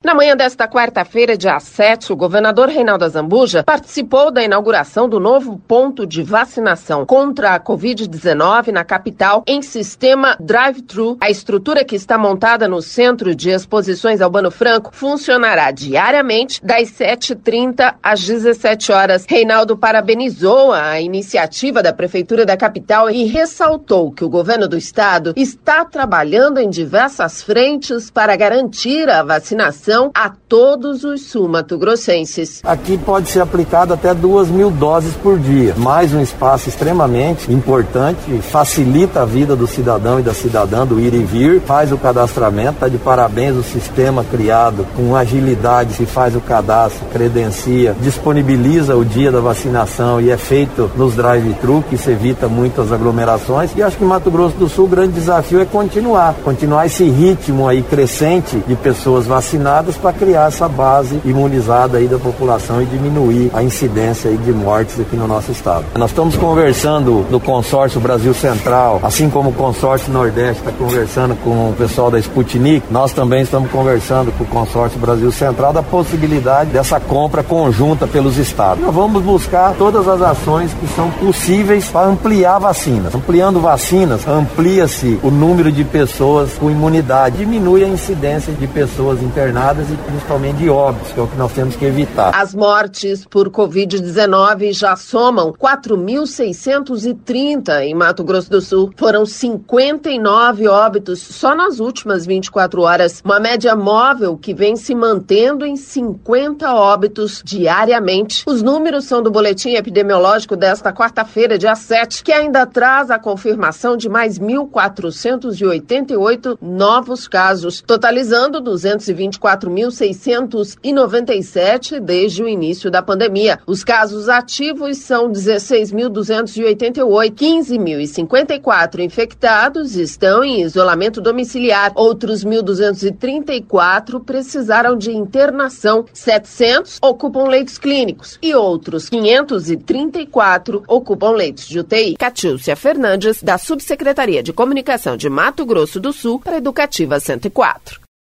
Na manhã desta quarta-feira, dia 7, o governador Reinaldo Azambuja participou da inauguração do novo ponto de vacinação contra a Covid-19 na capital em sistema drive-thru. A estrutura que está montada no Centro de Exposições Albano Franco funcionará diariamente das 7h30 às 17 horas. Reinaldo parabenizou a iniciativa da Prefeitura da capital e ressaltou que o governo do estado está trabalhando em diversas frentes para garantir a vacinação a todos os sul-mato-grossenses. Aqui pode ser aplicado até 2.000 doses por dia. Mais um espaço extremamente importante, facilita a vida do cidadão e da cidadã do ir e vir, faz o cadastramento, está de parabéns o sistema criado com agilidade, se faz o cadastro, credencia, disponibiliza o dia da vacinação e é feito nos drive-thru, que isso evita muitas aglomerações. E acho que em Mato Grosso do Sul o grande desafio é continuar esse ritmo aí crescente de pessoas vacinadas para criar essa base imunizada aí da população e diminuir a incidência aí de mortes aqui no nosso estado. Nós estamos conversando no consórcio Brasil Central, assim como o consórcio Nordeste está conversando com o pessoal da Sputnik, nós também estamos conversando com o consórcio Brasil Central da possibilidade dessa compra conjunta pelos estados. Nós vamos buscar todas as ações que são possíveis para ampliar vacinas. Ampliando vacinas, amplia-se o número de pessoas com imunidade, diminui a incidência de pessoas internadas e principalmente de óbitos, que é o que nós temos que evitar. As mortes por Covid-19 já somam 4.630 em Mato Grosso do Sul. Foram 59 óbitos só nas últimas 24 horas, uma média móvel que vem se mantendo em 50 óbitos diariamente. Os números são do boletim epidemiológico desta quarta-feira, dia 7, que ainda traz a confirmação de mais 1.488 novos casos, totalizando 224.697 desde o início da pandemia. Os casos ativos são 16.288, 15.054 infectados estão em isolamento domiciliar, outros 1.234 precisaram de internação, 700 ocupam leitos clínicos e outros 534 ocupam leitos de UTI. Catiúcia Fernandes, da Subsecretaria de Comunicação de Mato Grosso do Sul, para Educativa 104.